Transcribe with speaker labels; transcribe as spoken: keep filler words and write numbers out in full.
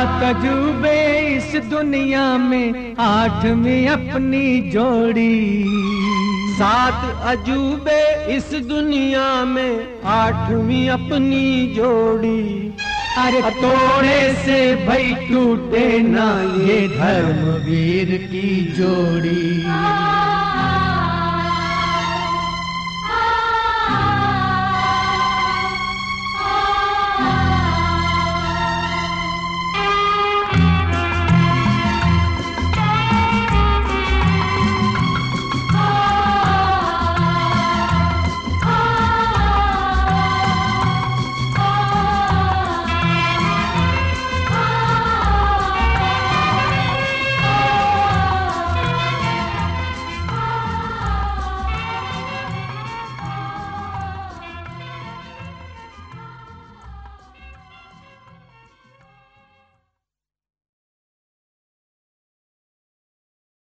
Speaker 1: सात अजूबे इस दुनिया में आठवीं अपनी जोड़ी।
Speaker 2: सात अजूबे इस दुनिया में आठवीं अपनी जोड़ी।
Speaker 1: अरे तोड़े से भाई टूटे ना ये धर्मवीर की जोड़ी।